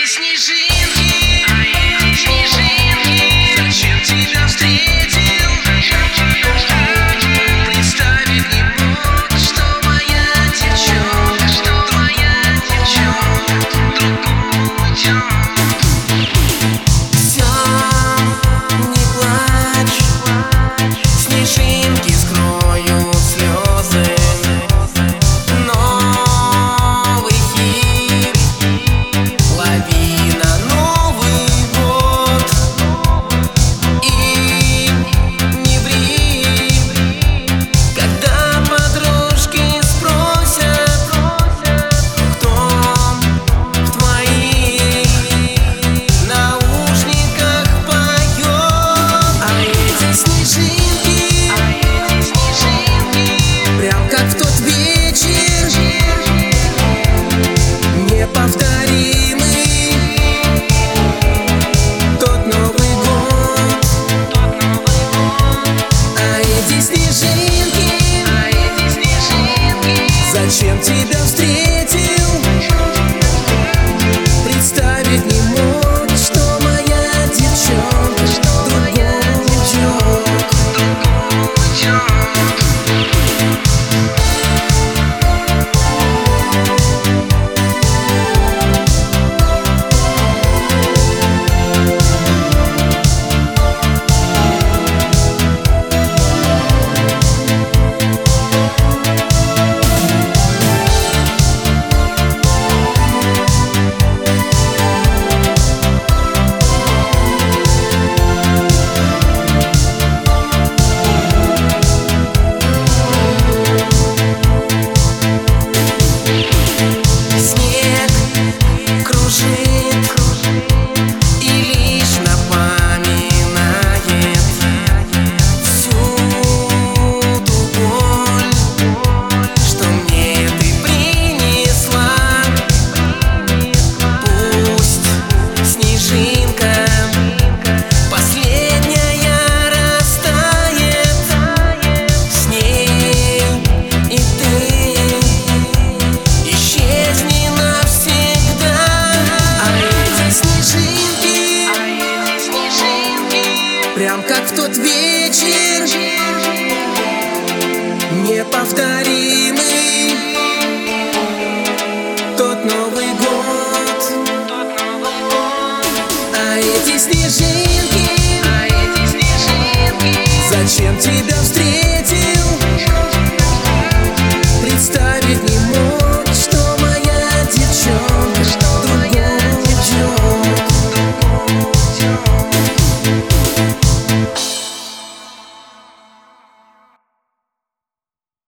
снежинки, зачем тебя встретил? Представить не мог, что моя девчонка, другому идет. Все, не плачь, снежинки скроют слезы. Новый хит, лавина, Новый год. И не ври, когда подружки спросят, кто в твоих наушниках поет. А эти снежинки, прям как в тот вечер, неповторимый тот Новый год. А эти снежинки, зачем тебя встретил? Представить не мог, что моя девчонка другому идет. Снег кружит и лишь напоминает всю ту боль, что мне ты принесла. Пусть снежинка последняя растает, с ней и ты исчезни навсегда. А эти снежинки, прям как в тот вечер,